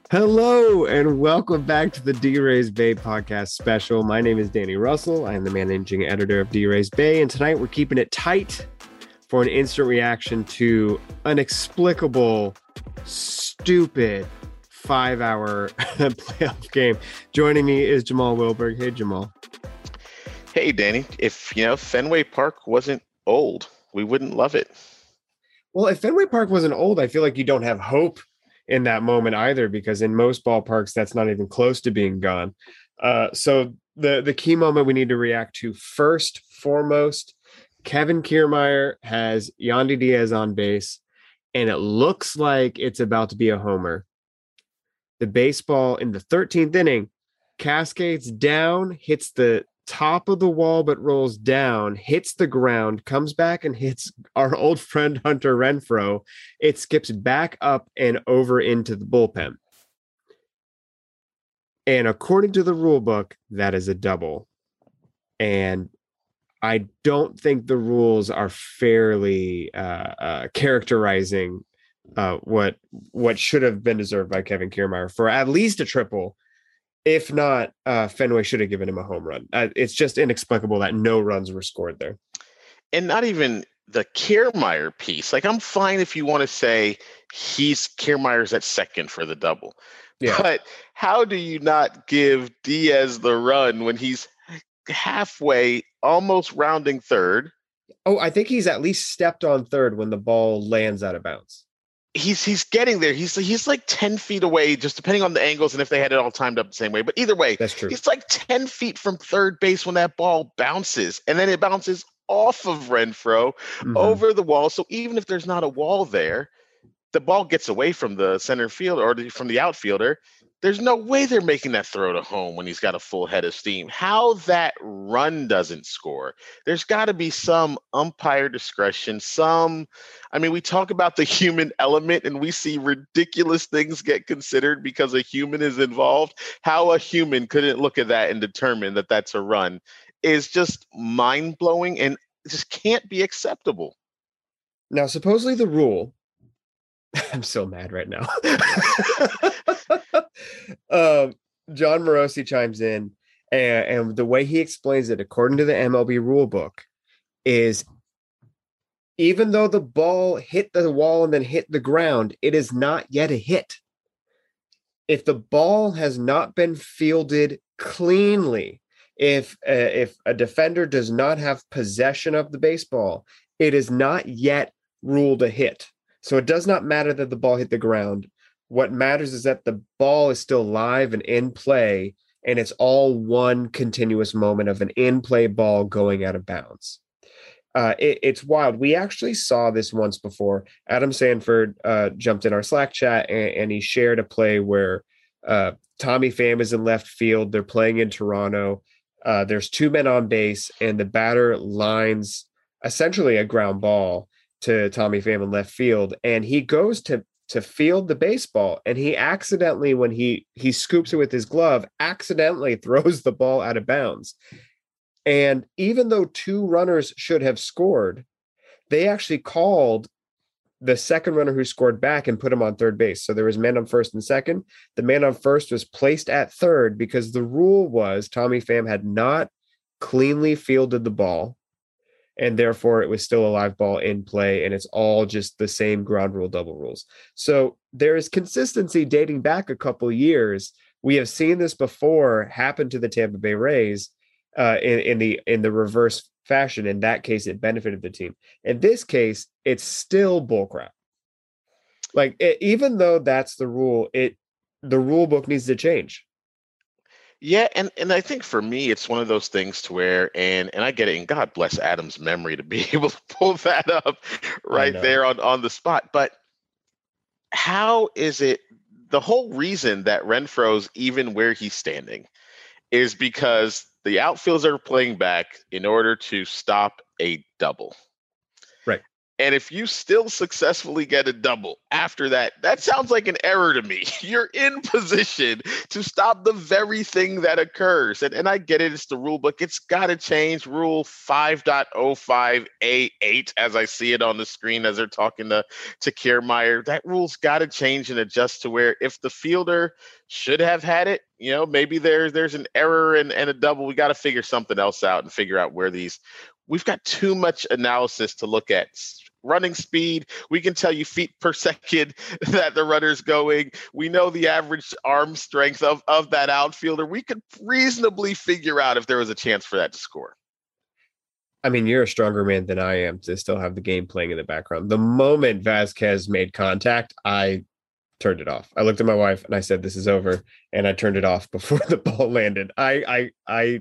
Hello and welcome back to the D-Rays Bay podcast special. My name is Danny Russell. I am the managing editor of D-Rays Bay, and tonight we're keeping it tight for an instant reaction to an inexplicable, stupid 5-hour playoff game. Joining me is Jamal Wilberg. Hey, Jamal. Hey, Danny. If Fenway Park wasn't old, we wouldn't love it. Well, if Fenway Park wasn't old, I feel like you don't have hope in that moment either, because in most ballparks that's not even close to being gone. So the key moment we need to react to first, foremost, Kevin Kiermaier has Yandy Diaz on base, and it looks like it's about to be a homer. The baseball in the 13th inning cascades down, hits the top of the wall, but rolls down, hits the ground, comes back and hits our old friend Hunter Renfroe. It skips back up and over into the bullpen. And according to the rule book, that is a double. And I don't think the rules are fairly characterizing what should have been deserved by Kevin Kiermaier for at least a triple. If not, Fenway should have given him a home run. It's just inexplicable that no runs were scored there. And not even the Kiermaier piece. Like, I'm fine if you want to say Kiermaier's at second for the double. Yeah. But how do you not give Diaz the run when he's halfway, almost rounding third? Oh, I think he's at least stepped on third when the ball lands out of bounds. He's getting there. He's like 10 feet away, just depending on the angles and if they had it all timed up the same way. But either way, that's true. He's like 10 feet from third base when that ball bounces, and then it bounces off of Renfroe over the wall. So even if there's not a wall there, the ball gets away from the center field or from the outfielder. There's no way they're making that throw to home when he's got a full head of steam. How that run doesn't score, there's got to be some umpire discretion. We talk about the human element and we see ridiculous things get considered because a human is involved. How a human couldn't look at that and determine that that's a run is just mind-blowing and just can't be acceptable. Now, supposedly the rule, I'm so mad right now. John Morosi chimes in, and the way he explains it, according to the MLB rule book, is even though the ball hit the wall and then hit the ground, it is not yet a hit. If the ball has not been fielded cleanly, if a defender does not have possession of the baseball, it is not yet ruled a hit. So it does not matter that the ball hit the ground. What matters is that the ball is still live and in play, and it's all one continuous moment of an in-play ball going out of bounds. It's wild. We actually saw this once before. Adam Sanford jumped in our Slack chat, and he shared a play where Tommy Pham is in left field. They're playing in Toronto. There's two men on base, and the batter lines essentially a ground ball to Tommy Pham in left field, and he goes to field the baseball, and he accidentally, when he scoops it with his glove, accidentally throws the ball out of bounds. And even though two runners should have scored, they actually called the second runner who scored back and put him on third base. So there was man on first and second. The man on first was placed at third because the rule was Tommy Pham had not cleanly fielded the ball, and therefore it was still a live ball in play, and it's all just the same ground rule double rules. So there is consistency dating back a couple of years. We have seen this before happen to the Tampa Bay Rays in the reverse fashion. In that case, it benefited the team. In this case, it's still bullcrap. Even though that's the rule, the rule book needs to change. Yeah, and I think for me, it's one of those things to where, and I get it, and God bless Adam's memory to be able to pull that up right there on the spot. But how is it, the whole reason that Renfroe's even where he's standing is because the outfielders are playing back in order to stop a double. Right. And if you still successfully get a double after that, that sounds like an error to me. You're in position to stop the very thing that occurs. And I get it. It's the rule book. It's got to change. Rule 5.05A8, as I see it on the screen as they're talking to Kiermaier. That rule's got to change and adjust to where if the fielder should have had it, maybe there's an error and a double. We got to figure something else out and figure out where we've got too much analysis to look at. Running speed, we can tell you feet per second that the runner's going. We know the average arm strength of that outfielder. We could reasonably figure out if there was a chance for that to score. I mean, you're a stronger man than I am to still have the game playing in the background. The moment Vasquez made contact, I turned it off. I looked at my wife and I said, "This is over," and I turned it off before the ball landed. I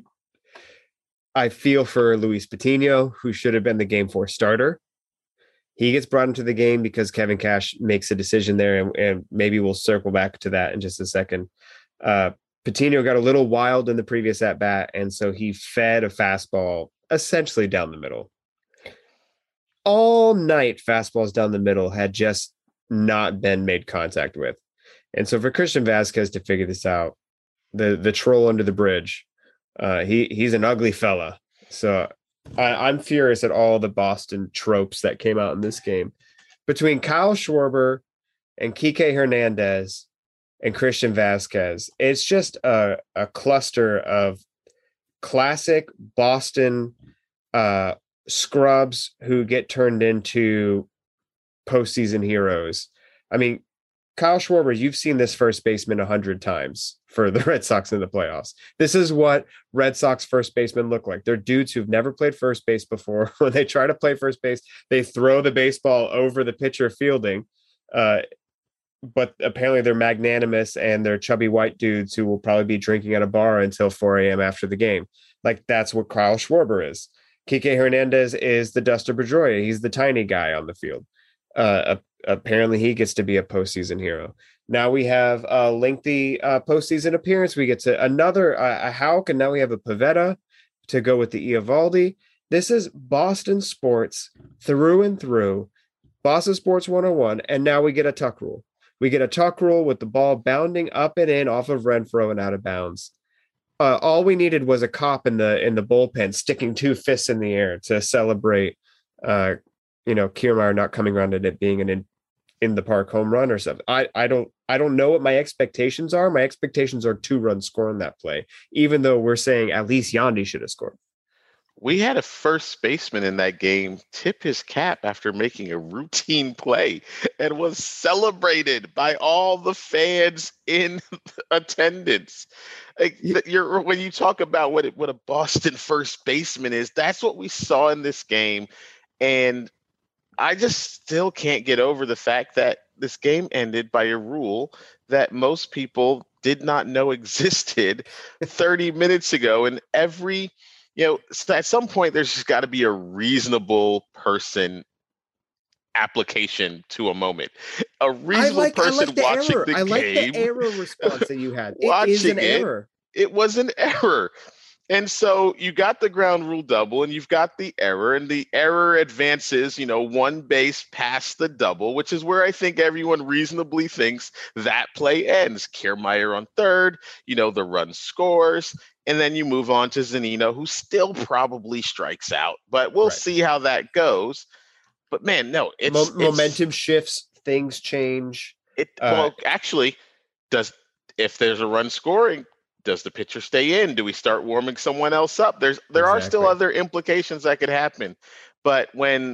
feel for Luis Patino, who should have been the Game 4 starter. He gets brought into the game because Kevin Cash makes a decision there, and maybe we'll circle back to that in just a second. Patino got a little wild in the previous at-bat, and so he fed a fastball essentially down the middle. All night, fastballs down the middle had just not been made contact with. And so for Christian Vasquez to figure this out, the troll under the bridge, he's an ugly fella. So I'm furious at all the Boston tropes that came out in this game. Between Kyle Schwarber and Kike Hernandez and Christian Vasquez, it's just a cluster of classic Boston scrubs who get turned into postseason heroes. I mean, Kyle Schwarber, you've seen this first baseman 100 times for the Red Sox in the playoffs. This is what Red Sox first basemen look like. They're dudes who've never played first base before. When they try to play first base, they throw the baseball over the pitcher fielding. But apparently they're magnanimous, and they're chubby white dudes who will probably be drinking at a bar until 4 a.m. after the game. Like, that's what Kyle Schwarber is. Kike Hernandez is the Dustin Pedroia. He's the tiny guy on the field. Apparently he gets to be a postseason hero. Now we have a lengthy postseason appearance. We get to another a Houck, and now we have a Pivetta to go with the Eovaldi. This is Boston sports through and through. Boston Sports 101, and now we get a tuck rule. We get a tuck rule with the ball bounding up and in off of Renfroe and out of bounds. All we needed was a cop in the bullpen sticking two fists in the air to celebrate Kiermaier not coming around and it being an in the park home run or something. I don't know what my expectations are. My expectations are 2-run score on that play, even though we're saying at least Yandy should have scored. We had a first baseman in that game tip his cap after making a routine play and was celebrated by all the fans in attendance. When you talk about what a Boston first baseman is, that's what we saw in this game. And I just still can't get over the fact that this game ended by a rule that most people did not know existed 30 minutes ago. And so at some point, there's just got to be a reasonable person application to a moment. A reasonable person watching the game. I like the error response that you had. It is an error. It was an error. And so you got the ground rule double, and you've got the error, and the error advances, one base past the double, which is where I think everyone reasonably thinks that play ends. Kiermaier on third, the run scores, and then you move on to Zunino, who still probably strikes out, but we'll see how that goes. But man, no, it's momentum shifts, things change. Actually, if there's a run scoring, does the pitcher stay in? Do we start warming someone else up? There are still other implications that could happen. But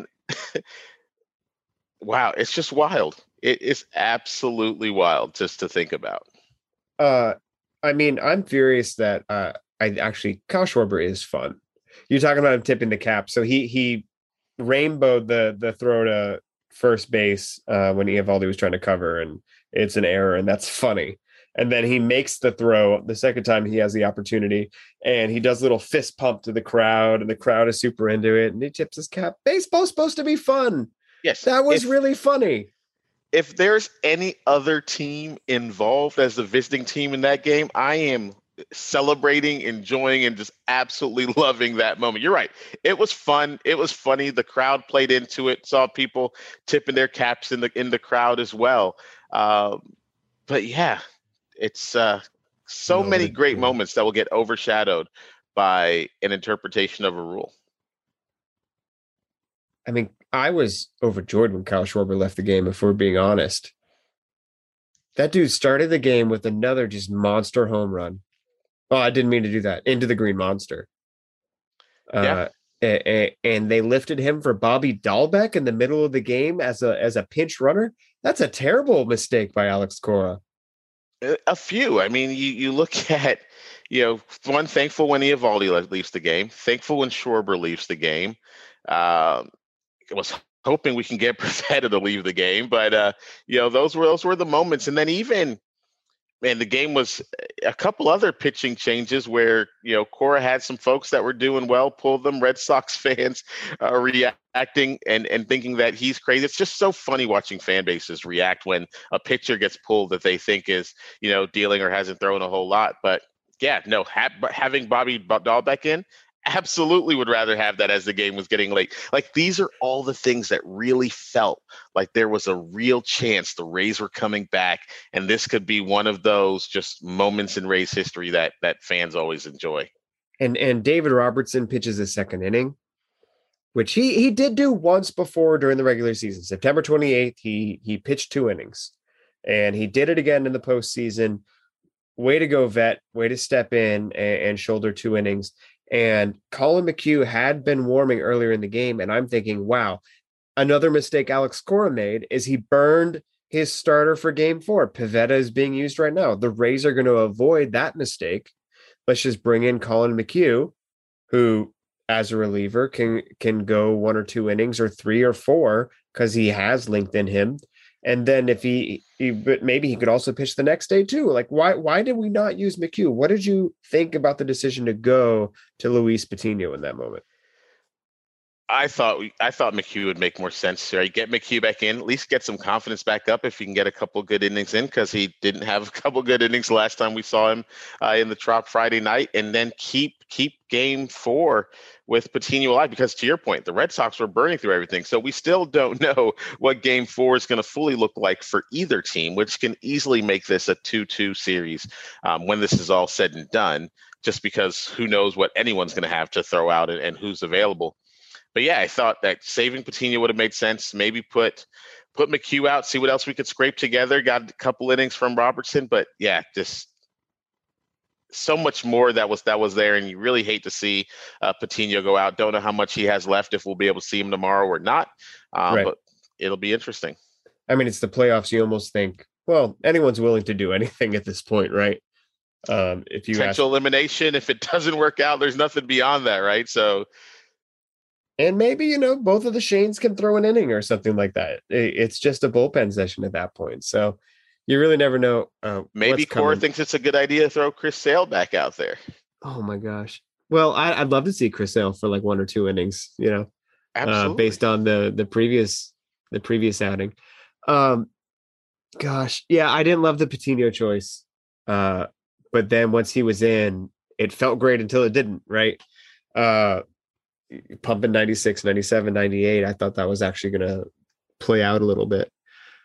wow, it's just wild. It is absolutely wild just to think about. I mean, I'm furious that Kyle Schwarber is fun. You're talking about him tipping the cap. So he rainbowed the throw to first base when Eovaldi was trying to cover, and it's an error, and that's funny. And then he makes the throw the second time he has the opportunity, and he does a little fist pump to the crowd, and the crowd is super into it, and he tips his cap. Baseball's supposed to be fun. Yes. That was really funny. If there's any other team involved as the visiting team in that game, I am celebrating, enjoying, and just absolutely loving that moment. You're right. It was fun. It was funny. The crowd played into it. Saw people tipping their caps in the crowd as well. But yeah, it's so many great moments that will get overshadowed by an interpretation of a rule. I mean, I was overjoyed when Kyle Schwarber left the game, if we're being honest. That dude started the game with another just monster home run. Oh, I didn't mean to do that. Into the Green Monster. Yeah. And they lifted him for Bobby Dahlbeck in the middle of the game as a pinch runner. That's a terrible mistake by Alex Cora. A few. I mean, you look at, one, thankful when Eovaldi leaves the game, thankful when Schwarber leaves the game. Was hoping we can get Perfetta to leave the game, but those were the moments. And then even, man, the game was a couple other pitching changes where Cora had some folks that were doing well, pulled them. Red Sox fans reacting and thinking that he's crazy. It's just so funny watching fan bases react when a pitcher gets pulled that they think is dealing or hasn't thrown a whole lot. But yeah, no, having Bobby Dahlbeck in, absolutely would rather have that as the game was getting late. Like, these are all the things that really felt like there was a real chance the Rays were coming back, and this could be one of those just moments in Rays history that fans always enjoy. And David Robertson pitches a second inning, which he did do once before during the regular season. September 28th, he pitched 2 innings, and he did it again in the postseason. Way to go, vet. Way to step in and shoulder 2 innings. And Colin McHugh had been warming earlier in the game, and I'm thinking, wow, another mistake Alex Cora made is he burned his starter for game 4. Pivetta is being used right now. The Rays are going to avoid that mistake. Let's just bring in Colin McHugh, who, as a reliever, can go 1 or 2 innings or 3 or 4 because he has length in him. And then if but maybe he could also pitch the next day too. Like, why did we not use McHugh? What did you think about the decision to go to Luis Patino in that moment? I thought McHugh would make more sense, right? Get McHugh back in, at least get some confidence back up if he can get a couple good innings in, because he didn't have a couple good innings the last time we saw him in the Trop Friday night, and then keep game 4 with Patino alive, because to your point, the Red Sox were burning through everything. So we still don't know what game 4 is going to fully look like for either team, which can easily make this a 2-2 series when this is all said and done, just because who knows what anyone's going to have to throw out and who's available. But yeah, I thought that saving Patino would have made sense. Maybe put McHugh out, see what else we could scrape together. Got a couple innings from Robertson, but yeah, just so much more that was there, and you really hate to see Patino go out. Don't know how much he has left, if we'll be able to see him tomorrow or not, right. But it'll be interesting. I mean, it's the playoffs. You almost think, well, anyone's willing to do anything at this point, right? If you potential elimination, if it doesn't work out, there's nothing beyond that, right? So. And maybe, both of the Shanes can throw an inning or something like that. It's just a bullpen session at that point. So you really never know. Maybe Cora thinks it's a good idea to throw Chris Sale back out there. Oh, my gosh. Well, I'd love to see Chris Sale for like 1 or 2 innings, Absolutely. Based on the previous outing. Gosh, yeah, I didn't love the Patino choice. But then once he was in, it felt great until it didn't, right? Pumping 96, 97, 98. I thought that was actually going to play out a little bit.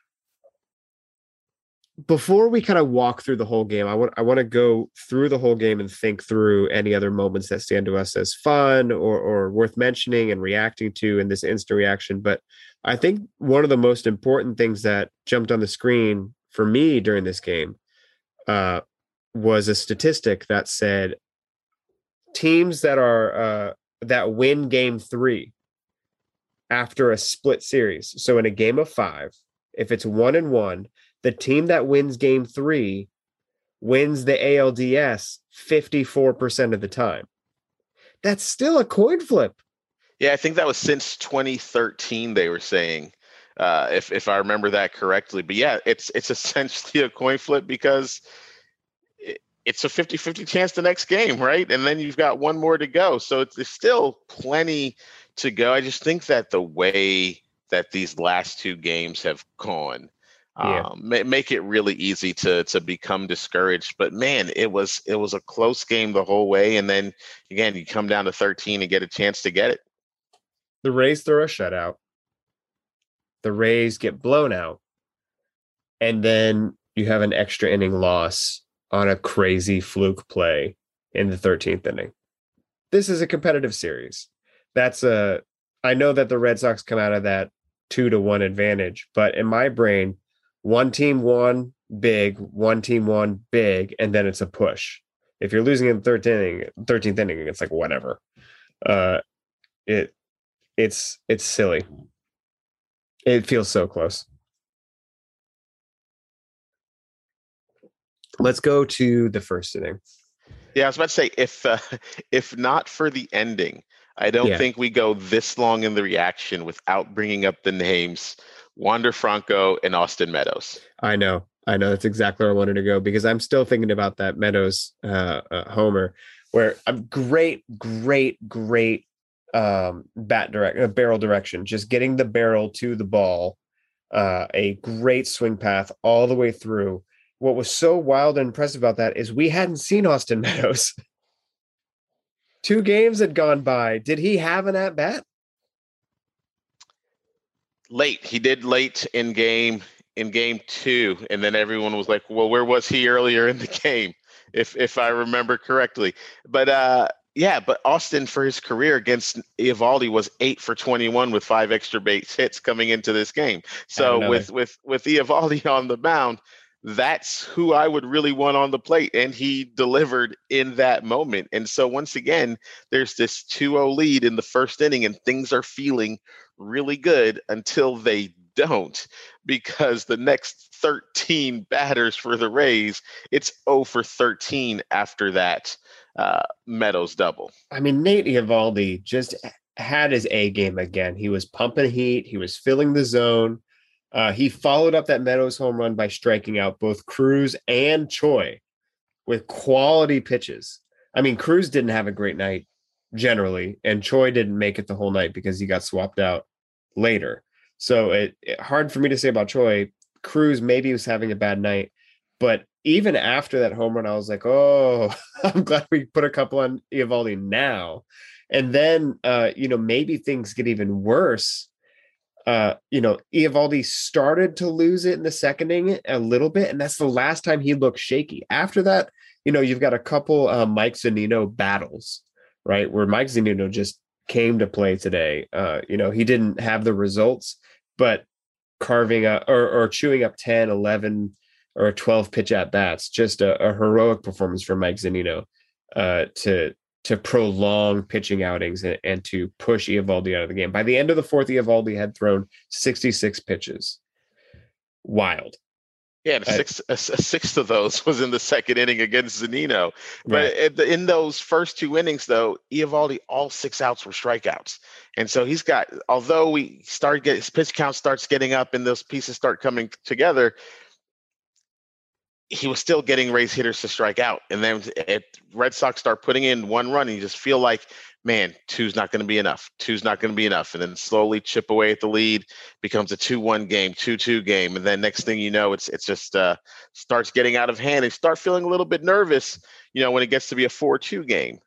Before we kind of walk through the whole game, I want to go through the whole game and think through any other moments that stand to us as fun or worth mentioning and reacting to in this instant reaction. But I think one of the most important things that jumped on the screen for me during this game was a statistic that said teams that win game 3 after a split series. So in a game of 5, if it's 1-1, the team that wins game 3 wins the ALDS 54% of the time. That's still a coin flip. Yeah, I think that was since 2013, they were saying, if I remember that correctly. But yeah, it's essentially a coin flip, because it's a 50-50 chance the next game, right? And then you've got 1 more to go. So there's still plenty to go. I just think that the way that these last 2 games have gone, Yeah. Make it really easy to become discouraged. But man, it was a close game the whole way, and then again you come down to 13 and get a chance to get it. The Rays throw a shutout. The Rays get blown out. And then you have an extra inning loss on a crazy fluke play in the 13th inning. This is a competitive series. I know that the Red Sox come out of that 2-1 advantage, but in my brain, one team won big, one team won big, and then it's a push. If you're losing in the 13th inning, it's like whatever. It's silly. It feels so close. Let's go to the first inning. Yeah, I was about to say if not for the ending, I don't think we go this long in the reaction without bringing up the names Wander Franco and Austin Meadows. I know. That's exactly where I wanted to go because I'm still thinking about that Meadows homer where a great barrel direction, just getting the barrel to the ball, a great swing path all the way through. What was so wild and impressive about that is we hadn't seen Austin Meadows. 2 games had gone by. Did he have an at-bat? Late. He did late in game 2, and then everyone was like, well, where was he earlier in the game? If I remember correctly. But but Austin for his career against Eovaldi was 8 for 21 with 5 extra base hits coming into this game. So with Eovaldi on the mound, that's who I would really want on the plate. And he delivered in that moment. And so once again, there's this 2-0 lead in the first inning and things are feeling really good until they don't, because the next 13 batters for the Rays, it's 0 for 13 after that Meadows double. I mean, Nate Eovaldi just had his A game again. He was pumping heat. He was filling the zone. He followed up that Meadows home run by striking out both Cruz and Choi with quality pitches. I mean, Cruz didn't have a great night generally, and Choi didn't make it the whole night because he got swapped out later. So it hard for me to say about Choi. Cruz maybe was having a bad night, but even after that home run, I was like, oh, I'm glad we put a couple on Eovaldi now. And then, maybe things get even worse. Eovaldi started to lose it in the second inning a little bit, and that's the last time he looked shaky. After that, you've got a couple Mike Zunino battles, right, where Mike Zunino just came to play today. He didn't have the results, but carving up or chewing up 10, 11, or 12 pitch at bats, just a heroic performance from Mike Zunino to prolong pitching outings and to push Eovaldi out of the game. By the end of the fourth, Eovaldi had thrown 66 pitches. Wild. Yeah, and a sixth of those was in the second inning against Zunino. But in those first 2 innings, though, Eovaldi, all 6 outs were strikeouts. And so he's got, although his pitch count starts getting up and those pieces start coming together, he was still getting Rays hitters to strike out. And then Red Sox start putting in 1 run, and you just feel like, man, 2's not going to be enough. 2's not going to be enough. And then slowly chip away at the lead, becomes a 2-1 game, 2-2 game. And then next thing you know, it's just starts getting out of hand. They start feeling a little bit nervous, when it gets to be a 4-2 game.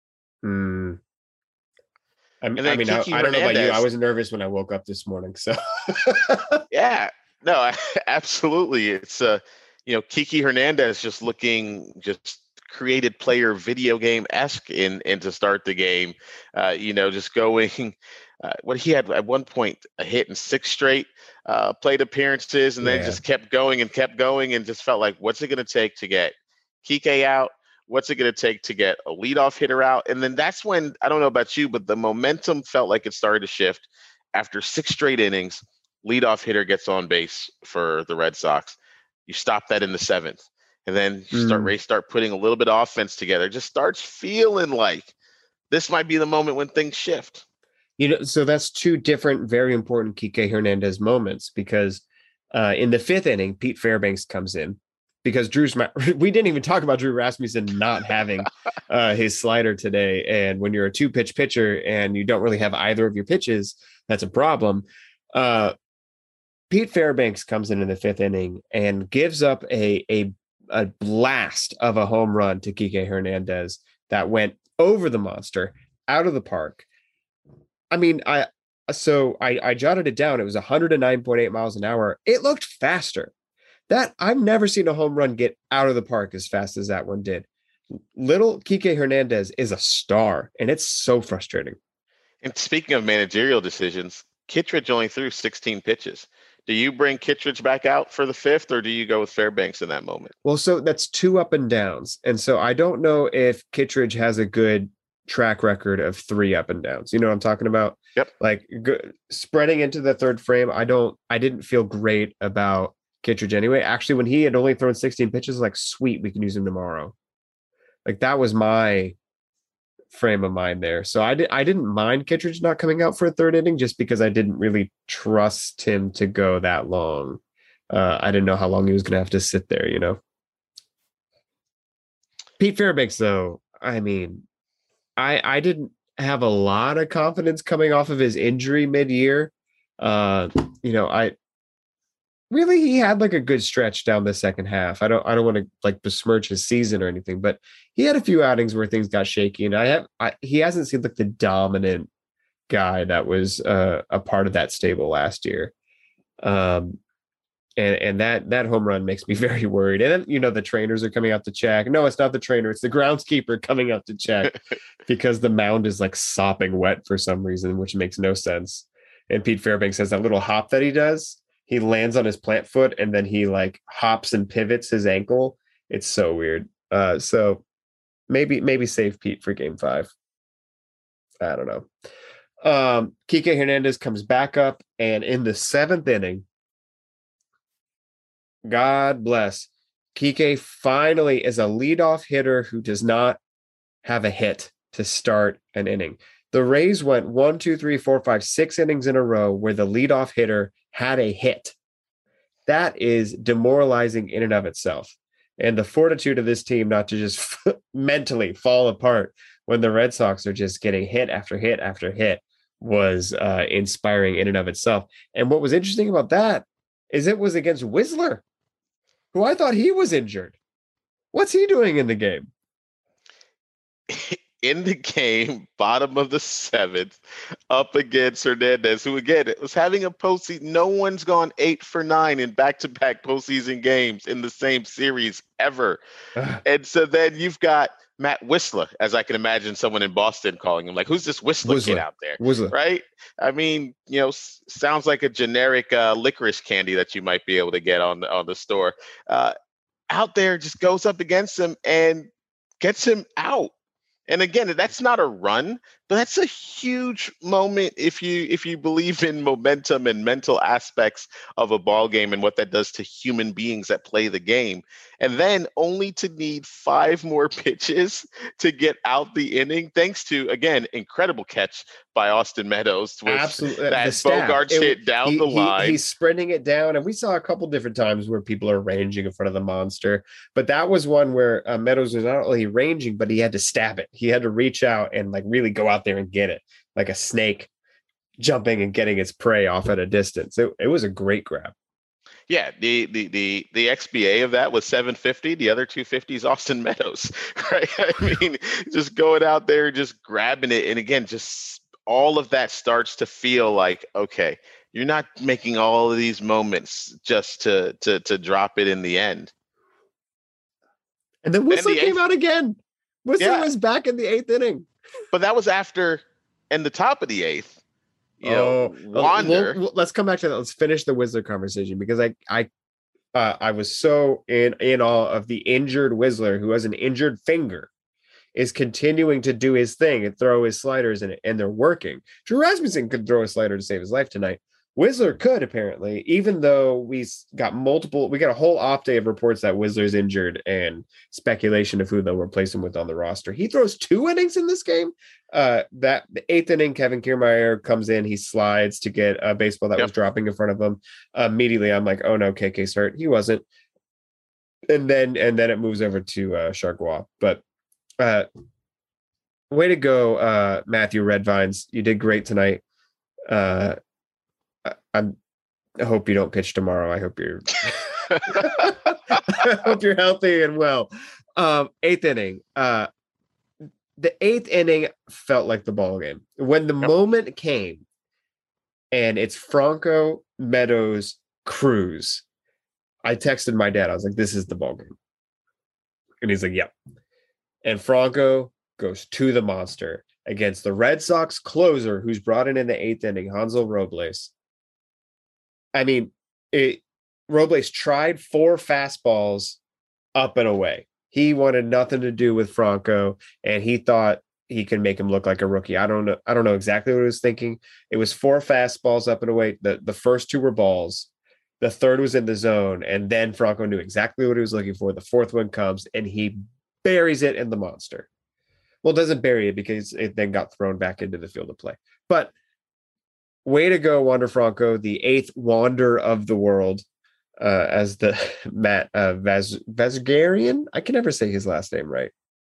I don't know about you. I was nervous when I woke up this morning. So yeah, no, absolutely. It's Kiki Hernandez just looking created player video game-esque in to start the game. Just going what he had at one point a hit in 6 straight plate appearances, and then just kept going and just felt like, what's it going to take to get Kike out? What's it going to take to get a leadoff hitter out? And then that's when, I don't know about you, but the momentum felt like it started to shift after 6 straight innings. Leadoff hitter gets on base for the Red Sox. You stop that in the 7th, and then Rays start putting a little bit of offense together. Just starts feeling like this might be the moment when things shift. So that's 2 different, very important Kike Hernandez moments, because in the 5th inning, Pete Fairbanks comes in because we didn't even talk about Drew Rasmussen not having his slider today. And when you're a 2-pitch pitcher and you don't really have either of your pitches, that's a problem. Pete Pete Fairbanks comes in the fifth inning and gives up a blast of a home run to Kike Hernandez that went over the monster, out of the park. I mean, I jotted it down. It was 109.8 miles an hour. It looked faster. That I've never seen a home run get out of the park as fast as that one did. Little Kike Hernandez is a star, and it's so frustrating. And speaking of managerial decisions, Kittredge only threw 16 pitches. Do you bring Kittredge back out for the fifth, or do you go with Fairbanks in that moment? Well, so that's two up and downs. And so I don't know if Kittredge has a good track record of three up and downs. You know what I'm talking about? Yep. Like spreading into the third frame, I didn't feel great about Kittredge anyway. Actually, when he had only thrown 16 pitches, like, sweet, we can use him tomorrow. Like, that was my frame of mind there. So I didn't mind Kittredge not coming out for a third inning just because I didn't really trust him to go that long. I didn't know how long he was going to have to sit there, you know. Pete Fairbanks, though, I mean, I didn't have a lot of confidence coming off of his injury mid-year. He had like a good stretch down the second half. I don't want to like besmirch his season or anything, but he had a few outings where things got shaky, and he hasn't seemed like the dominant guy that was a part of that stable last year. And that home run makes me very worried. And then, the trainers are coming out to check. No, it's not the trainer. It's the groundskeeper coming out to check because the mound is like sopping wet for some reason, which makes no sense. And Pete Fairbanks has that little hop that he does. He lands on his plant foot and then he like hops and pivots his ankle. It's so weird. So maybe save Pete for game 5. I don't know. Kike Hernandez comes back up, and in the 7th inning, God bless, Kike finally is a leadoff hitter who does not have a hit to start an inning. The Rays went 1, 2, 3, 4, 5, 6 innings in a row where the leadoff hitter had a hit. That is demoralizing in and of itself. And the fortitude of this team not to just mentally fall apart when the Red Sox are just getting hit after hit after hit was inspiring in and of itself. And what was interesting about that is it was against Whistler, who I thought he was injured. What's he doing in the game? In the game, bottom of the 7th, up against Hernandez, who again was having a postseason. No one's gone 8 for 9 in back-to-back postseason games in the same series ever. And so then you've got Matt Whistler, as I can imagine someone in Boston calling him, like, who's this Whistler kid out there? Whistler. Right? I mean, sounds like a generic licorice candy that you might be able to get on the store. Out there, just goes up against him and gets him out. And again, that's not a run, but that's a huge moment if you believe in momentum and mental aspects of a ball game and what that does to human beings that play the game. And then only to need 5 more pitches to get out the inning, thanks to, again, incredible catch by Austin Meadows. Absolutely. That Bogaerts hit down the line. He's sprinting it down. And we saw a couple different times where people are ranging in front of the monster. But that was one where Meadows was not only ranging, but he had to stab it. He had to reach out and like really go out there and get it, like a snake jumping and getting its prey off at a distance. It was a great grab. Yeah, the XBA of that was 750. The other 250 is Austin Meadows, right? I mean, just going out there, just grabbing it. And again, just all of that starts to feel like, okay, you're not making all of these moments just to drop it in the end. And then Whistler came out again. Whistler was back in the 8th inning. But that was after, and the top of the 8th. Wander. Let's come back to that. Let's finish the Whistler conversation because I was so in awe of the injured Whistler, who has an injured finger, is continuing to do his thing and throw his sliders in it, and they're working. Drew Rasmussen could throw a slider to save his life tonight. Whistler could, apparently, even though we got a whole off day of reports that Whistler's injured and speculation of who they'll replace him with on the roster. He throws 2 innings in this game. The 8th inning, Kevin Kiermaier comes in, he slides to get a baseball that was dropping in front of him. Immediately, I'm like, oh no, KK's hurt. He wasn't. And then it moves over to Chargois. But way to Matthew Redvines. You did great tonight. I'm I hope you don't pitch tomorrow. I hope you're I hope you're healthy and well. Eighth inning. The eighth inning felt like the ball game. When the Yep. moment came and it's Franco, Meadows, Cruz, I texted my dad. I was like, this is the ball game. And he's like, yep. And Franco goes to the monster against the Red Sox closer who's brought in the eighth inning, Hansel Robles. I mean, Robles tried 4 fastballs up and away. He wanted nothing to do with Franco, and he thought he could make him look like a rookie. I don't know exactly what he was thinking. It was 4 fastballs up and away. The first 2 were balls. The third was in the zone, and then Franco knew exactly what he was looking for. The fourth one comes, and he buries it in the monster. Well, doesn't bury it because it then got thrown back into the field of play. But way to go, Wander Franco, the 8th Wander of the world, as the Matt Vazgarian. I can never say his last name right.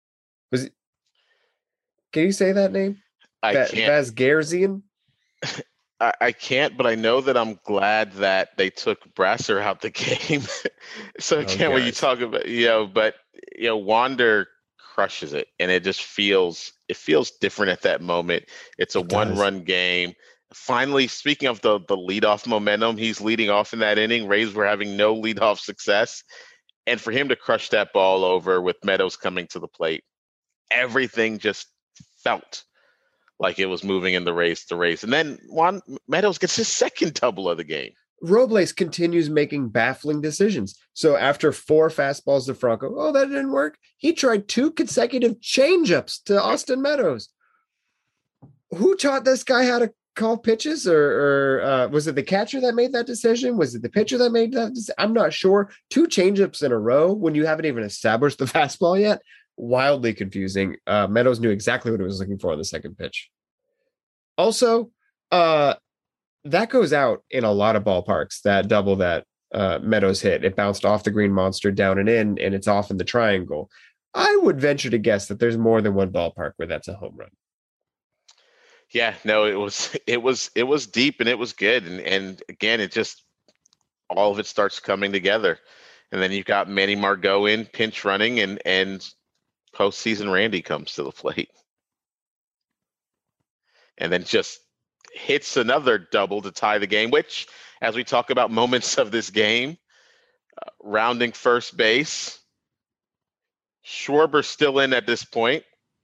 Can you say that name? I can't. Vazgarzian? I can't, but I know that I'm glad that they took Brasser out the game. So again, when you talk about, but Wander crushes it, and it just feels different at that moment. It's a one-run game. Finally, speaking of the leadoff momentum, he's leading off in that inning. Rays were having no leadoff success, and for him to crush that ball over with Meadows coming to the plate, everything just felt like it was moving in the race. And then Juan Meadows gets his second double of the game. Robles continues making baffling decisions. So after 4 fastballs to Franco, that didn't work. He tried 2 consecutive changeups to Austin Meadows. Who taught this guy how to call pitches? Or was it the catcher that made that decision? Was it the pitcher that made that decision? I'm not sure. 2 changeups in a row when you haven't even established the fastball yet. Wildly confusing. Meadows knew exactly what he was looking for on the second pitch. Also, that goes out in a lot of ballparks, that double that Meadows hit. It bounced off the green monster down and in, and it's off in the triangle. I would venture to guess that there's more than one ballpark where that's a home run. Yeah, no, it was deep and it was good. And again, it just, all of it starts coming together. And then you've got Manny Margot in pinch running, and postseason Randy comes to the plate. And then just hits another double to tie the game, which, as we talk about moments of this game, rounding first base, Schwarber's still in at this point.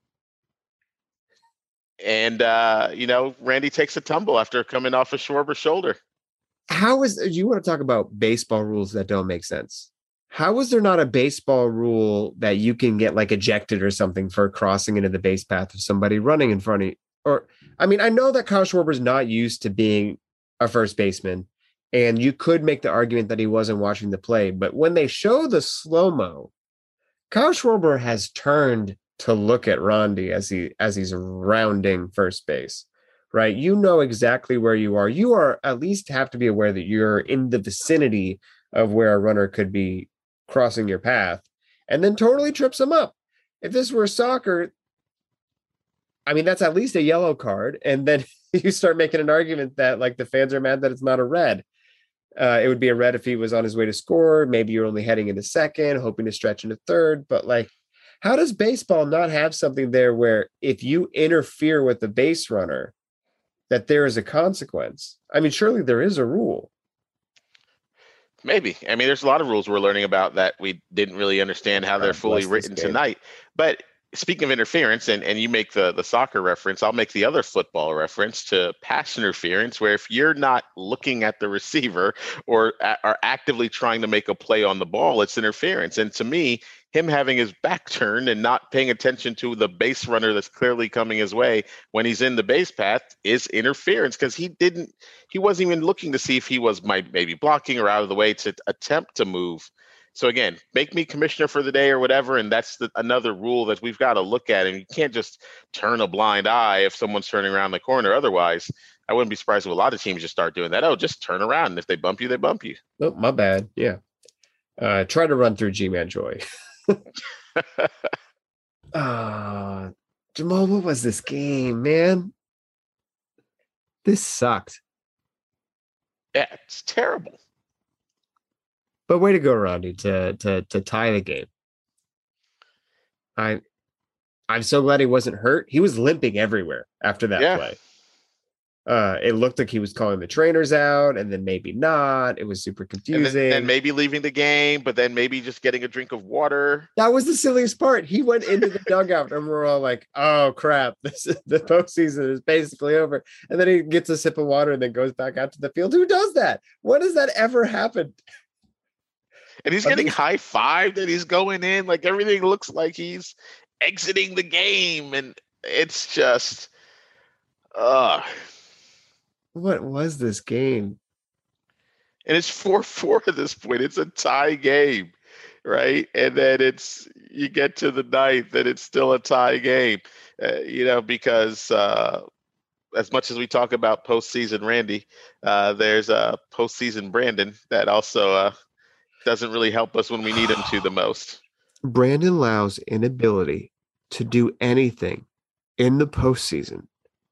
And, Randy takes a tumble after coming off of Schwarber's shoulder. You want to talk about baseball rules that don't make sense? How is there not a baseball rule that you can get like ejected or something for crossing into the base path of somebody running in front of you? I know that Kyle Schwarber's not used to being a first baseman, and you could make the argument that he wasn't watching the play, but when they show the slow-mo, Kyle Schwarber has turned to look at Rondi as he's rounding first base, right? You know exactly where you are. You are at least have to be aware that you're in the vicinity of where a runner could be crossing your path, and then totally trips him up. If this were soccer, that's at least a yellow card. And then you start making an argument that like the fans are mad that it's not a red. It would be a red if he was on his way to score. Maybe you're only heading into second, hoping to stretch into third. But like, how does baseball not have something there where if you interfere with the base runner, that there is a consequence? Surely there is a rule. Maybe. There's a lot of rules we're learning about that we didn't really understand how they're fully written tonight. But speaking of interference, and you make the soccer reference, I'll make the other football reference to pass interference, where if you're not looking at the receiver or are actively trying to make a play on the ball, it's interference. And to me, him having his back turned and not paying attention to the base runner that's clearly coming his way when he's in the base path is interference, because he wasn't even looking to see if he was maybe blocking or out of the way to attempt to move. So again, make me commissioner for the day or whatever, and that's another rule that we've got to look at. And you can't just turn a blind eye if someone's turning around the corner. Otherwise, I wouldn't be surprised if a lot of teams just start doing that. Oh, just turn around, and if they bump you, they bump you. Oh, my bad. Yeah. Try to run through G-Man Joy. Jamal, what was this game, man? This sucked. Yeah, it's terrible. But way to go, Rodney, to tie the game. I I'm so glad he wasn't hurt. He was limping everywhere after that Yeah. play. It looked like he was calling the trainers out, and then maybe not. It was super And then confusing. maybe leaving the game, but then maybe just getting a drink of water. That was the silliest part. He went into the dugout, and we're all like, "Oh crap! This is, the postseason is basically over." And then he gets a sip of water and then goes back out to the field. Who does that? When does that ever happen? And he's getting high-fived and he's going in. Like everything looks like he's exiting the game. And it's just What was this game? and it's 4-4 at this point. It's a tie game, right? And then you get to the ninth and it's still a tie game. Because as much as we talk about postseason Randy, there's a postseason Brandon that also doesn't really help us when we need him to the most. Brandon Lau's inability to do anything in the postseason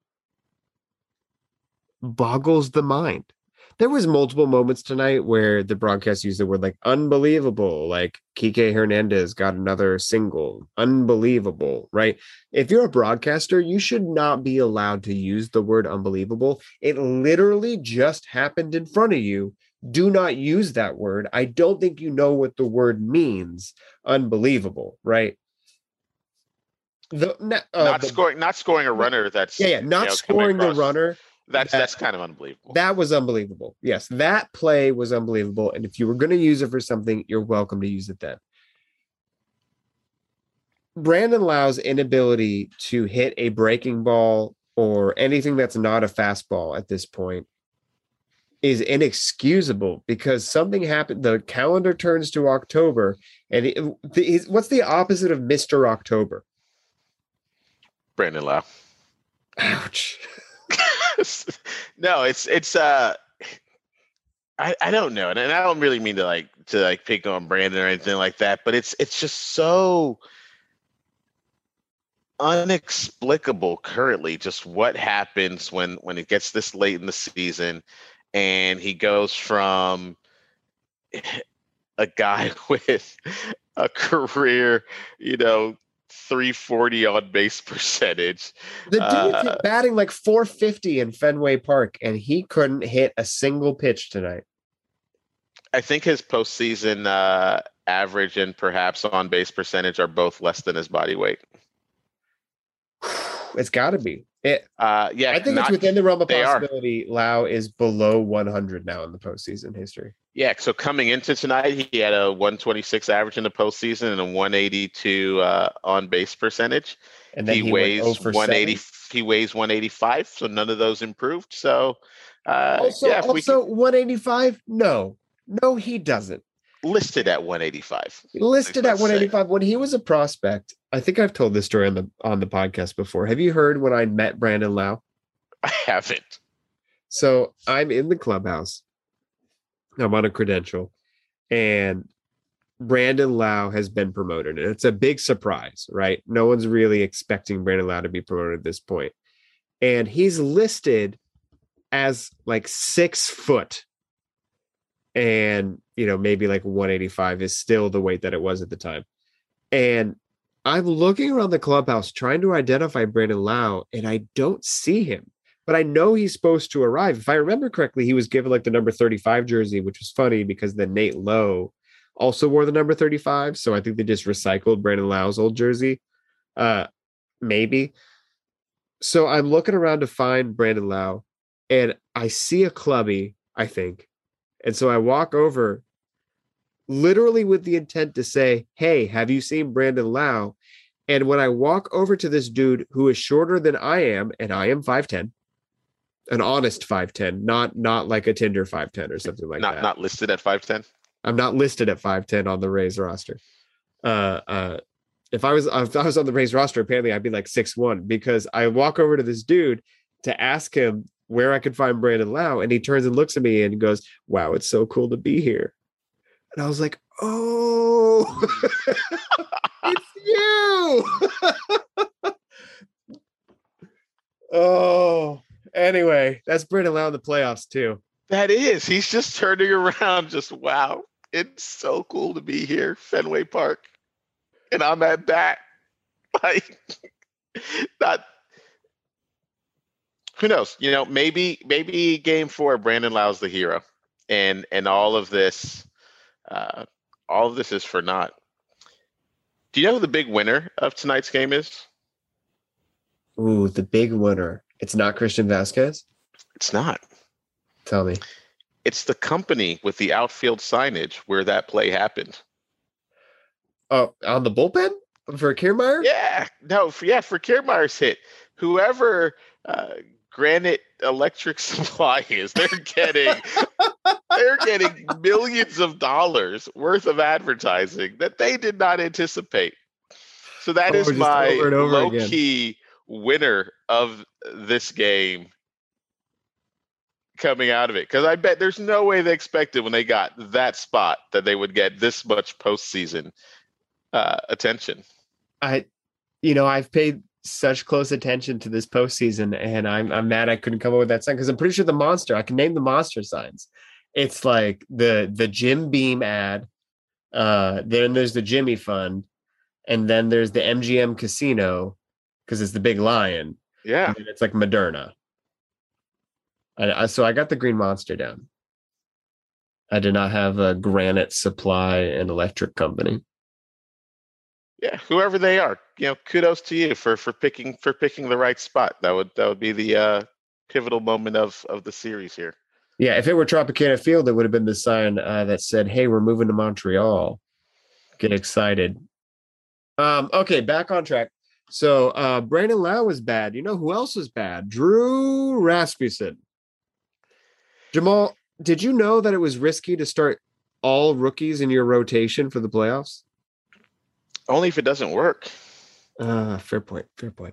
boggles the mind. There was multiple moments tonight where the broadcast used the word like unbelievable, like Kike Hernandez got another single, unbelievable, right? If you're a broadcaster, you should not be allowed to use the word unbelievable. It literally just happened in front of you. Do not use that word. I don't think you know what the word means, unbelievable, right? Not scoring a runner that's not scoring the runner. That's kind of unbelievable. That was unbelievable. Yes, that play was unbelievable. And if you were going to use it for something, you're welcome to use it then. Brandon Lau's inability to hit a breaking ball or anything that's not a fastball at this point is inexcusable because something happened. The calendar turns to October, and what's the opposite of Mr. October? Brandon Lau. Ouch. No, it's I don't know, and I don't really mean to pick on Brandon or anything like that, but it's just so inexplicable currently just what happens when it gets this late in the season and he goes from a guy with a career, 340 on base percentage. The dude's batting like 450 in Fenway Park, and he couldn't hit a single pitch tonight. I think his postseason average and perhaps on base percentage are both less than his body weight. It's got to be. I think it's within the realm of possibility. Lau is below 100 now in the postseason history. Yeah, so coming into tonight, he had a 126 average in the postseason and a 182 on base percentage. And then he weighs 180. He weighs 185, so none of those improved. So also 185. No, he doesn't. Listed at 185. Listed at 185 when he was a prospect. I think I've told this story on the podcast before. Have you heard when I met Brandon Lau? I haven't. So I'm in the clubhouse. I'm on a credential, and Brandon Lau has been promoted. And it's a big surprise, right? No one's really expecting Brandon Lau to be promoted at this point. And he's listed as like 6 foot. And, maybe like 185 is still the weight that it was at the time. And I'm looking around the clubhouse trying to identify Brandon Lau, and I don't see him. But I know he's supposed to arrive. If I remember correctly, he was given like the number 35 jersey, which was funny because then Nate Lowe also wore the number 35. So I think they just recycled Brandon Lau's old jersey. Maybe. So I'm looking around to find Brandon Lau, and I see a clubby, I think. And so I walk over literally with the intent to say, hey, have you seen Brandon Lau? And when I walk over to this dude who is shorter than I am, and I am 5'10", an honest 5'10", not like a Tinder 5'10" or something like that. Not listed at 5'10". I'm not listed at 5'10" on the Rays roster. If I was on the Rays roster, apparently I'd be like 6'1", because I walk over to this dude to ask him where I could find Brandon Lau, and he turns and looks at me and goes, "Wow, it's so cool to be here." And I was like, "Oh, it's you!" Oh, anyway, that's Brandon Lau in the playoffs too. That is. He's just turning around, just wow. It's so cool to be here, Fenway Park. And I'm at bat. Like not who knows? Maybe game four, Brandon Lau's the hero. And uh all of this is for naught. Do you know who the big winner of tonight's game is? Ooh, the big winner. It's not Christian Vasquez? It's not. Tell me. It's the company with the outfield signage where that play happened. Oh, on the bullpen for Kiermaier? Yeah, no, for Kiermaier's hit. Whoever Granite Electric Supply is, they're getting millions of dollars worth of advertising that they did not anticipate. So that is my low-key winner of this game coming out of it, because I bet there's no way they expected when they got that spot that they would get this much postseason attention. I've paid such close attention to this postseason, and I'm mad I couldn't come up with that sign, because I'm pretty sure I can name the monster signs. It's like the Jim Beam ad, then there's the Jimmy Fund, and then there's the MGM Casino because it's the big lion. Yeah, and then it's like Moderna. So I got the Green Monster down. I did not have a Granite Supply and Electric Company. Yeah, whoever they are, kudos to you for picking the right spot. That would be the pivotal moment of the series here. Yeah, if it were Tropicana Field, it would have been the sign that said, "Hey, we're moving to Montreal. Get excited." Okay, back on track. So Brandon Lau was bad. You know who else was bad? Drew Rasmussen. Jamal, did you know that it was risky to start all rookies in your rotation for the playoffs? Only if it doesn't work. Fair point.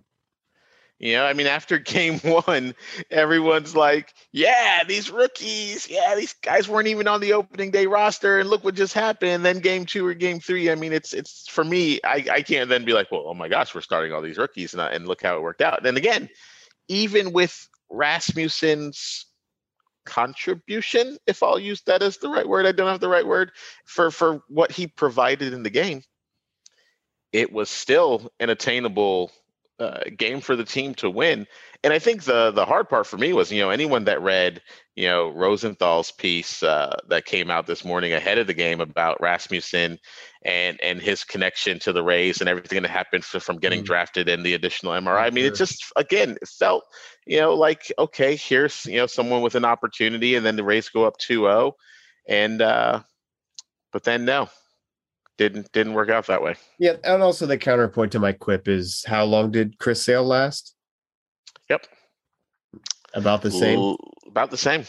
After game one, everyone's like, yeah, these rookies, these guys weren't even on the opening day roster, and look what just happened. And then game two or game three, it's for me, I can't then be like, well, oh my gosh, we're starting all these rookies, and look how it worked out. And then again, even with Rasmussen's contribution, if I'll use that as the right word, I don't have the right word, for what he provided in the game, it was still an attainable game for the team to win. And I think the hard part for me was, anyone that read, Rosenthal's piece that came out this morning ahead of the game about Rasmussen and his connection to the Rays and everything that happened from getting drafted and the additional MRI. It just, again, it felt, like, okay, here's, someone with an opportunity, and then the Rays go up 2-0. And, but then no. Didn't work out that way. Yeah, and also the counterpoint to my quip is, how long did Chris Sale last? Yep. About the same. About the same.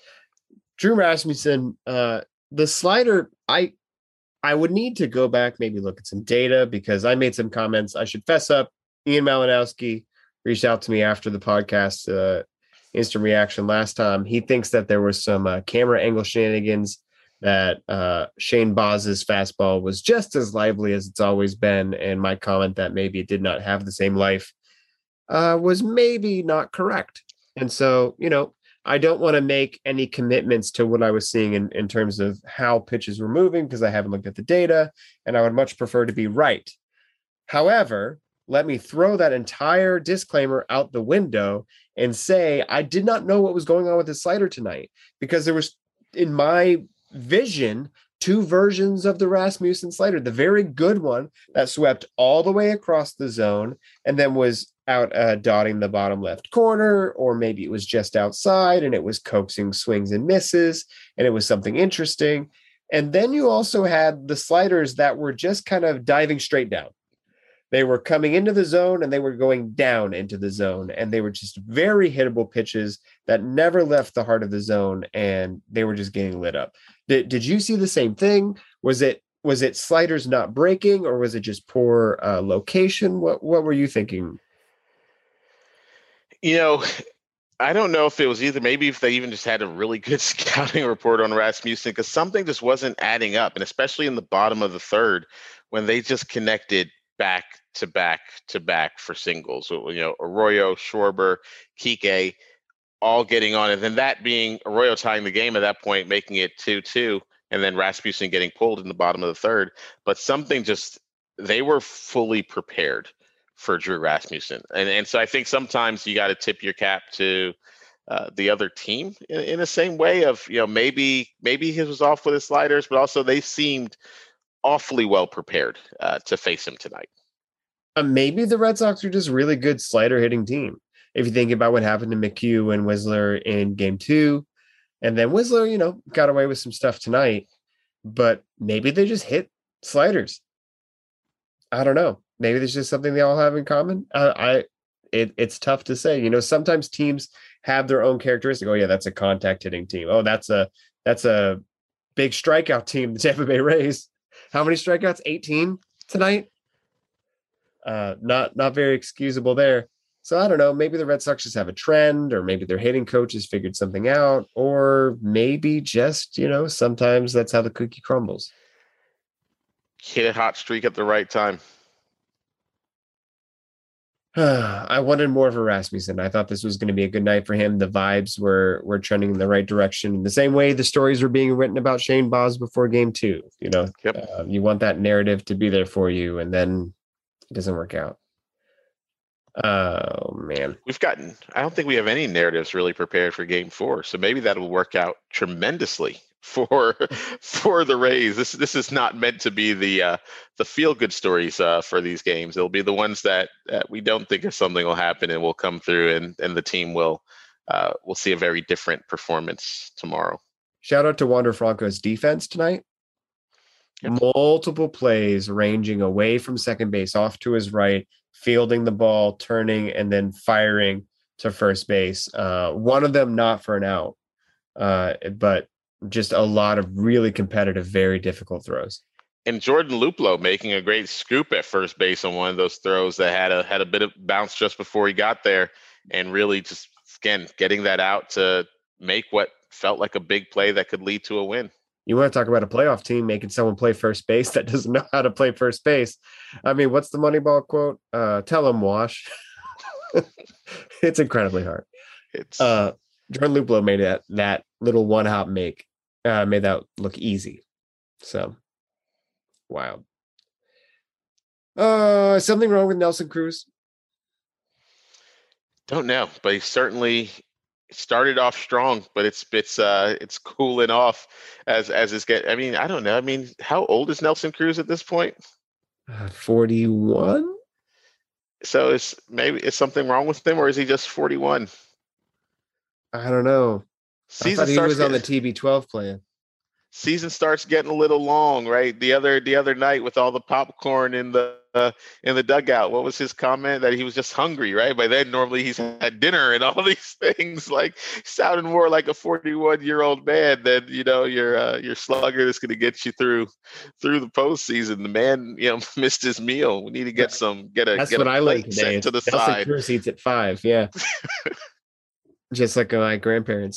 Drew Rasmussen, the slider, I would need to go back, maybe look at some data, because I made some comments. I should fess up. Ian Malinowski reached out to me after the podcast, instant reaction last time. He thinks that there was some camera angle shenanigans, that Shane Baz's fastball was just as lively as it's always been. And my comment that maybe it did not have the same life was maybe not correct. And so, I don't want to make any commitments to what I was seeing in terms of how pitches were moving, because I haven't looked at the data, and I would much prefer to be right. However, let me throw that entire disclaimer out the window and say I did not know what was going on with the slider tonight, because there was, in my vision, two versions of the Rasmussen slider. The very good one that swept all the way across the zone and then was out dotting the bottom left corner, or maybe it was just outside and it was coaxing swings and misses and it was something interesting. And then you also had the sliders that were just kind of diving straight down. They were coming into the zone and they were going down into the zone, and they were just very hittable pitches that never left the heart of the zone, and they were just getting lit up. Did you see the same thing? Was it sliders not breaking, or was it just poor location? What were you thinking? I don't know if it was either. Maybe if they even just had a really good scouting report on Rasmussen, because something just wasn't adding up, and especially in the bottom of the third when they just connected back to back to back for singles. Arroyo, Schwarber, Kike, all getting on, and then that being Arroyo tying the game at that point, making it 2-2, and then Rasmussen getting pulled in the bottom of the third. But they were fully prepared for Drew Rasmussen. And so I think sometimes you got to tip your cap to the other team in the same way of, maybe he was off with his sliders, but also they seemed awfully well prepared to face him tonight. Maybe the Red Sox are just really good slider hitting team. If you think about what happened to McHugh and Whistler in game 2, and then Whistler, got away with some stuff tonight, but maybe they just hit sliders. I don't know. Maybe there's just something they all have in common. It's tough to say. Sometimes teams have their own characteristic. Oh yeah, that's a contact hitting team. Oh, that's a big strikeout team, the Tampa Bay Rays. How many strikeouts? 18 tonight. Not very excusable there. So I don't know. Maybe the Red Sox just have a trend, or maybe their hitting coach has figured something out, or maybe just sometimes that's how the cookie crumbles. Hit a hot streak at the right time. I wanted more of a Rasmussen. I thought this was going to be a good night for him. The vibes were trending in the right direction. In the same way the stories were being written about Shane Baz before game 2. Yep. You want that narrative to be there for you, and then it doesn't work out. Oh man, I don't think we have any narratives really prepared for game 4. So maybe that'll work out tremendously for the Rays. This is not meant to be the feel good stories for these games. It'll be the ones that we don't think of something will happen and will come through, and the team will see a very different performance tomorrow. Shout out to Wander Franco's defense tonight. Yep. Multiple plays ranging away from second base off to his right, fielding the ball, turning, and then firing to first base. One of them not for an out, but just a lot of really competitive, very difficult throws. And Jordan Luplow making a great scoop at first base on one of those throws that had a bit of bounce just before he got there, and really just, again, getting that out to make what felt like a big play that could lead to a win. You want to talk about a playoff team making someone play first base that doesn't know how to play first base. I mean, what's the Moneyball quote? Tell him, Wash. It's incredibly hard. Jordan Luplow made that little one-hop make. Made that look easy. So, wild. Something wrong with Nelson Cruz? Don't know, but he certainly started off strong, but it's cooling off as it's getting. I mean, I don't know. I mean, how old is Nelson Cruz at this point? 41. So it's something wrong with him, or is he just 41? I don't know. I thought he was on the TB12 plan. Season starts getting a little long, right? The other night with all the popcorn in the dugout, what was his comment? That he was just hungry, right? By then, normally he's had dinner and all these things. Like, sounding more like a 41-year-old man than your slugger that's going to get you through the postseason. The man, missed his meal. We need to get what I learned today. To the side. Cruz eats at 5, yeah. Just like my grandparents.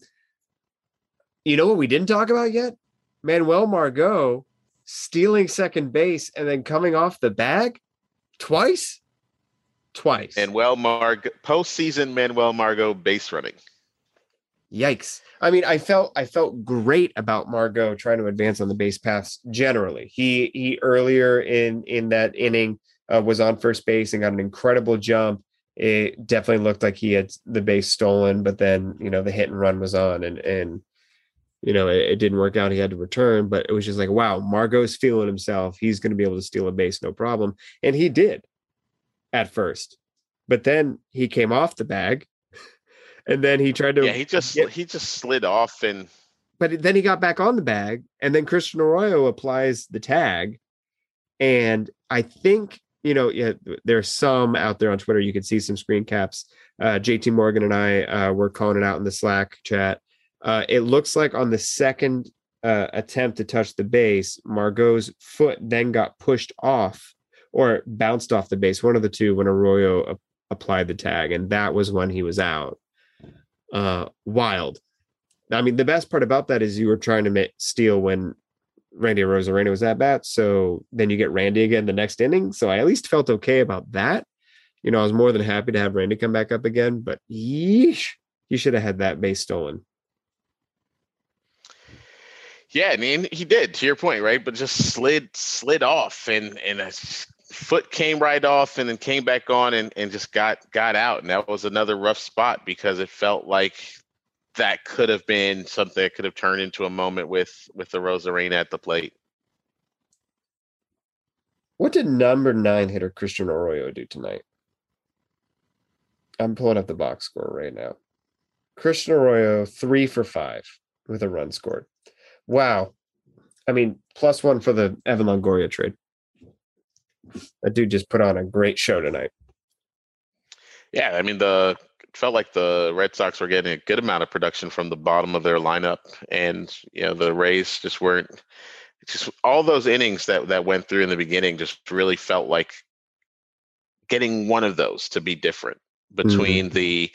You know what we didn't talk about yet? Manuel Margot stealing second base and then coming off the bag twice. Manuel Margot, postseason Manuel Margot base running. Yikes. I mean, I felt great about Margot trying to advance on the base paths generally. He earlier in that inning was on first base and got an incredible jump. It definitely looked like he had the base stolen, but then, the hit and run was on and it didn't work out. He had to return, but it was just like, wow, Margot's feeling himself. He's going to be able to steal a base, no problem. And he did at first, but then he came off the bag and then he tried to, he just slid off but then he got back on the bag and then Christian Arroyo applies the tag. And I think, there's some out there on Twitter. You can see some screen caps. JT Morgan and I were calling it out in the Slack chat. It looks like on the second attempt to touch the base, Margot's foot then got pushed off or bounced off the base, one of the two, when Arroyo applied the tag, and that was when he was out. Wild. I mean, the best part about that is you were trying to steal when Randy Arozarena was at bat, so then you get Randy again the next inning. So I at least felt okay about that. I was more than happy to have Randy come back up again, but yeesh. He should have had that base stolen. Yeah, I mean, he did, to your point, right? But just slid off, and a foot came right off, and then came back on, and just got out. And that was another rough spot because it felt like that could have been something that could have turned into a moment with the Rosarena at the plate. What did number 9 hitter Christian Arroyo do tonight? I'm pulling up the box score right now. Christian Arroyo, 3 for 5 with a run scored. Wow. I mean, +1 for the Evan Longoria trade. That dude just put on a great show tonight. Yeah, I mean, it felt like the Red Sox were getting a good amount of production from the bottom of their lineup, and the Rays just weren't. Just all those innings that went through in the beginning just really felt like getting one of those to be different between the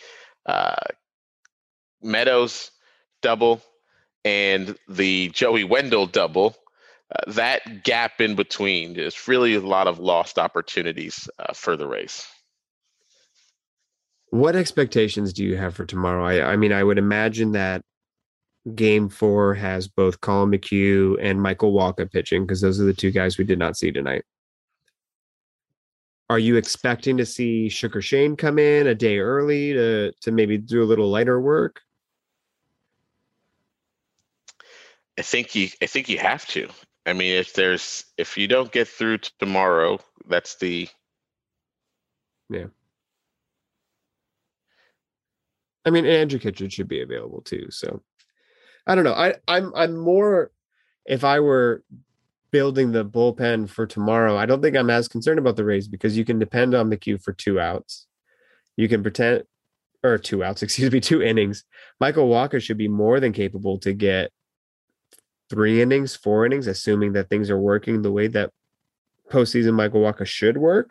Meadows double and the Joey Wendell double. That gap in between is really a lot of lost opportunities for the Rays. What expectations do you have for tomorrow? I mean, I would imagine that Game 4 has both Colin McHugh and Michael Wacha pitching because those are the two guys we did not see tonight. Are you expecting to see Sugar Shane come in a day early to maybe do a little lighter work? I think you have to. I mean, if you don't get through tomorrow, that's the I mean, Andrew Kittredge should be available too. So I don't know. I'm more, if I were building the bullpen for tomorrow, I don't think I'm as concerned about the Rays because you can depend on McHugh for 2 outs. You can pretend, or 2 outs, 2 innings. Michael Wacha should be more than capable to get 3 innings, 4 innings, assuming that things are working the way that postseason Michael Wacha should work.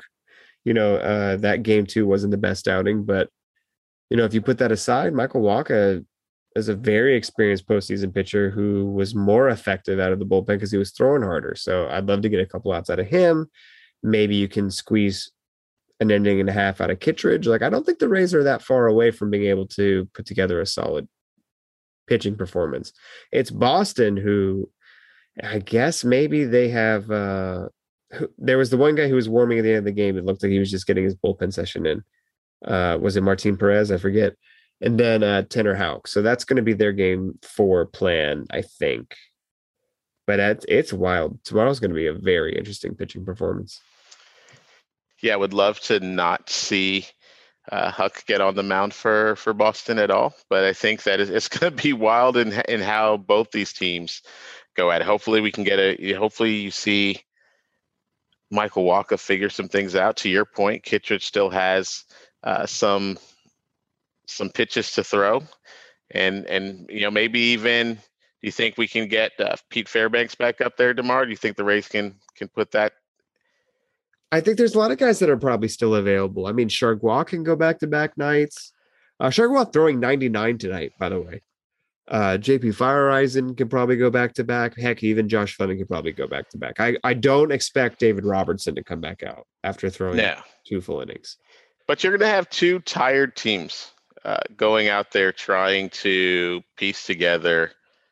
That Game 2 wasn't the best outing, but if you put that aside, Michael Wacha is a very experienced postseason pitcher who was more effective out of the bullpen because he was throwing harder. So I'd love to get a couple outs out of him. Maybe you can squeeze an inning and a half out of Kittredge. Like, I don't think the Rays are that far away from being able to put together a solid pitching performance. It's Boston who, I guess maybe they have there was the one guy who was warming at the end of the game. It looked like he was just getting his bullpen session in. Was it Martin Perez? I forget. And then Tanner Houck. So that's going to be their Game 4 plan, I think. But it's wild. Tomorrow's going to be a very interesting pitching performance. Yeah, I would love to not see Huck get on the mound for Boston at all. But I think that it's going to be wild in how both these teams go at it. Hopefully we can hopefully you see Michael Wacha figure some things out. To your point, Kittredge still has some pitches to throw, and maybe even, do you think we can get Pete Fairbanks back up there tomorrow? Do you think the Rays can put that? I think there's a lot of guys that are probably still available. I mean, Chargois can go back-to-back nights. Chargois throwing 99 tonight, by the way. JP Fireisen can probably go back-to-back. Heck, even Josh Fleming could probably go back-to-back. I don't expect David Robertson to come back out after throwing 2 full innings. But you're going to have 2 tired teams going out there trying to piece together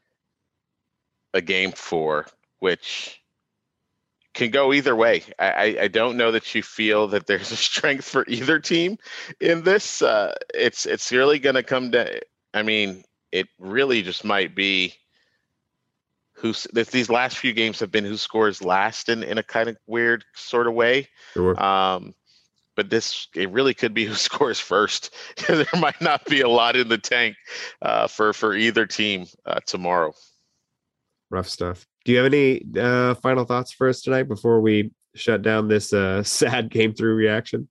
a Game 4, which can go either way. I don't know that you feel that there's a strength for either team in this. It's really going to come down. I mean, it really just might be these last few games have been who scores last in a kind of weird sort of way. Sure. But it really could be who scores first. There might not be a lot in the tank for either team tomorrow. Rough stuff. Do you have any final thoughts for us tonight before we shut down this sad Game 3 reaction?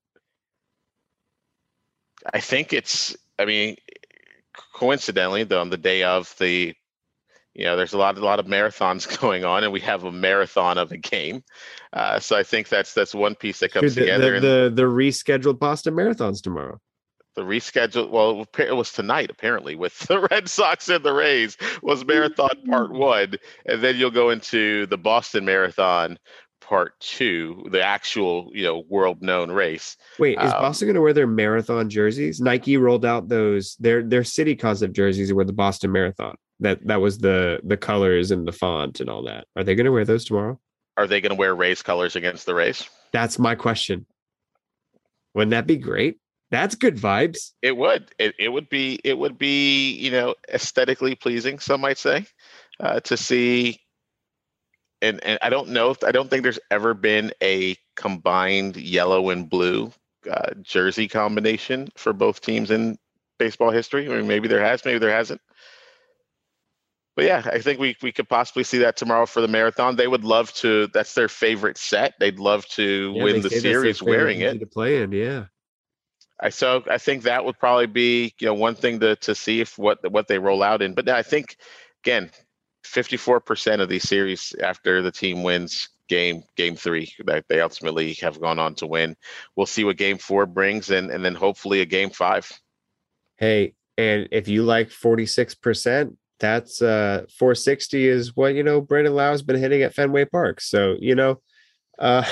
I think coincidentally, though, on the day of there's a lot of marathons going on, and we have a marathon of a game. So I think that's one piece that comes together. The rescheduled Boston Marathons tomorrow. The rescheduled, well, it was tonight, apparently, with the Red Sox and the Rays, was Marathon Part 1. And then you'll go into the Boston Marathon Part 2, the actual, world known race. Wait, is Boston going to wear their marathon jerseys? Nike rolled out their city concept jerseys were the Boston Marathon. That was the colors and the font and all that. Are they going to wear those tomorrow? Are they going to wear race colors against the race? That's my question. Wouldn't that be great? That's good vibes. It would. It would be, aesthetically pleasing, some might say, to see. And I don't think there's ever been a combined yellow and blue jersey combination for both teams in baseball history. I mean, maybe there has, maybe there hasn't. But yeah, I think we could possibly see that tomorrow for the marathon. They would love to. That's their favorite set. They'd love to win the series wearing it. To play in, yeah. I think that would probably be one thing to see if what they roll out in. But I think again, 54% of these series after the team wins game 3 that they ultimately have gone on to win. We'll see what game 4 brings, and then hopefully a game 5. Hey, and if you like 46%. That's 460 is what, Brandon Lau's been hitting at Fenway Park. So, I'm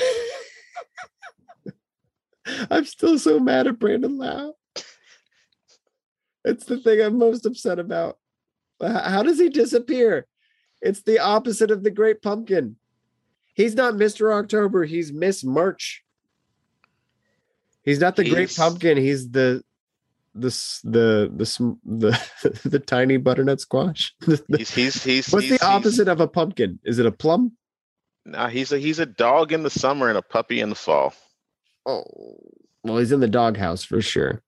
still so mad at Brandon Lau. It's the thing I'm most upset about. How does he disappear? It's the opposite of the Great Pumpkin. He's not Mr. October. He's Miss March. He's not the Great Pumpkin. He's the tiny butternut squash. He's what's the opposite of a pumpkin? Is it a plum? No, he's a dog in the summer and a puppy in the fall. Oh, well, he's in the doghouse for sure.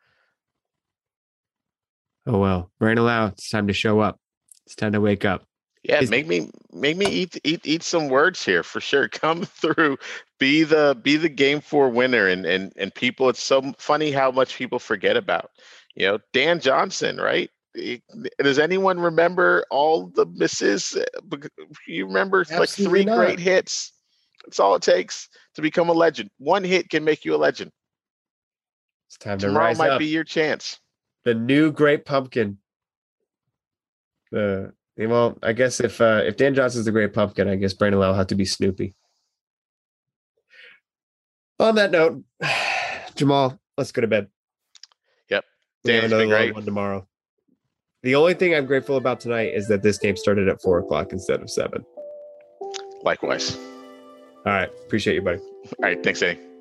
Oh well, Brandon Lau, it's time to show up. It's time to wake up. Yeah, make me eat some words here for sure. Come through, be the game 4 winner, and people. It's so funny how much people forget about. Dan Johnson, right? Does anyone remember all the misses? You remember Absolutely like 3 great hits. That's all it takes to become a legend. One hit can make you a legend. It's time to rise up. Tomorrow might be your chance. The new Great Pumpkin. Well, I guess if Dan Johnson's the Great Pumpkin, I guess Brandon Lau will have to be Snoopy. On that note, Jamal, let's go to bed. Yep. We have another long one tomorrow. The only thing I'm grateful about tonight is that this game started at 4:00 instead of 7. Likewise. All right. Appreciate you, buddy. All right. Thanks, Eddie.